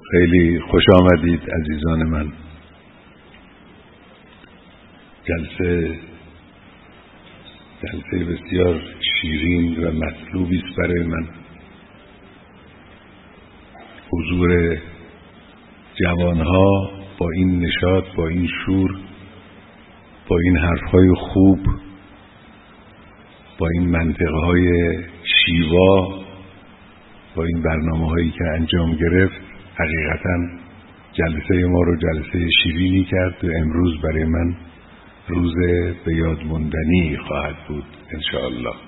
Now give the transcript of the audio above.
خیلی خوش آمدید عزیزان من. جلسه بسیار شیرین و مطلوبی است برای من. حضور جوانها با این نشاط، با این شور، با این حرفهای خوب، با این منطقهای شیوا، با این برنامه‌هایی که انجام گرفت، حقیقتاً جلسه ما رو جلسه شیرینی کرد و امروز برای من روز به یاد ماندنی خواهد بود انشاءالله.